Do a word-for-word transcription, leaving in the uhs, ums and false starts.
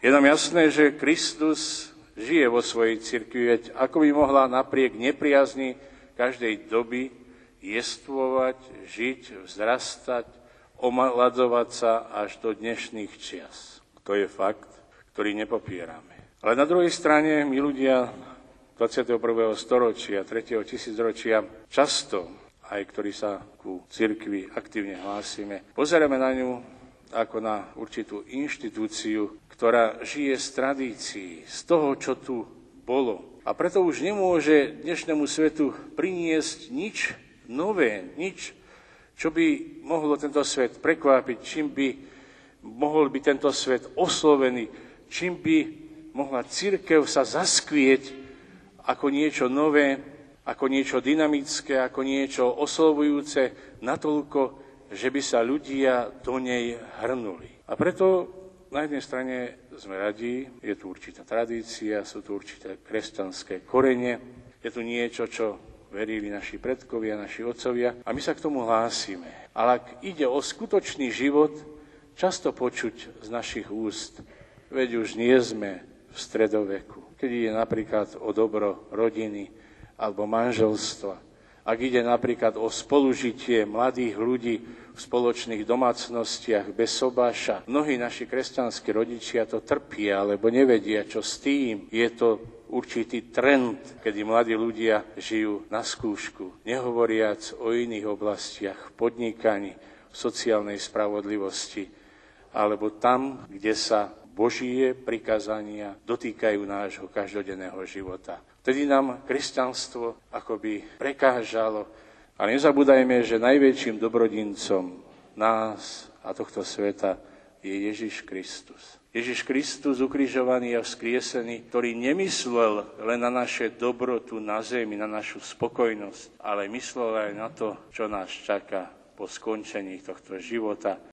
Je nám jasné, že Kristus žije vo svojej cirkvi, veď ako by mohla napriek nepriazni každej doby jestvovať, žiť, vzrastať, omladzovať sa až do dnešných čias. To je fakt, ktorý nepopierame. Ale na druhej strane my ľudia dvadsiateho prvého storočia, tretieho tisícročia, často, aj ktorí sa ku cirkvi aktívne hlásime, pozeráme na ňu ako na určitú inštitúciu, ktorá žije z tradícií, z toho, čo tu bolo. A preto už nemôže dnešnému svetu priniesť nič nové, nič, čo by mohlo tento svet prekvápiť, čím by mohol byť tento svet oslovený, čím by mohla cirkev sa zaskvieť ako niečo nové, ako niečo dynamické, ako niečo oslovujúce natoľko, že by sa ľudia do nej hrnuli. A preto na jednej strane sme radi, je tu určitá tradícia, sú tu určité kresťanské korene, je tu niečo, čo verili naši predkovia, naši otcovia a my sa k tomu hlásime. Ale ak ide o skutočný život, často počuť z našich úst, veď už nie sme v stredoveku, keď ide napríklad o dobro rodiny alebo manželstva, ak ide napríklad o spolužitie mladých ľudí v spoločných domácnostiach bez sobáša. Mnohí naši kresťanskí rodičia to trpia, alebo nevedia, čo s tým. Je to určitý trend, kedy mladí ľudia žijú na skúšku, nehovoriac o iných oblastiach, podnikaní, v sociálnej spravodlivosti, alebo tam, kde sa Božie prikazania dotýkajú nášho každodenného života. Vtedy nám kresťanstvo akoby prekážalo. A nezabúdajme, že najväčším dobrodincom nás a tohto sveta je Ježiš Kristus. Ježiš Kristus ukrižovaný a vzkriesený, ktorý nemyslel len na naše dobro tu na zemi, na našu spokojnosť, ale myslel aj na to, čo nás čaká po skončení tohto života.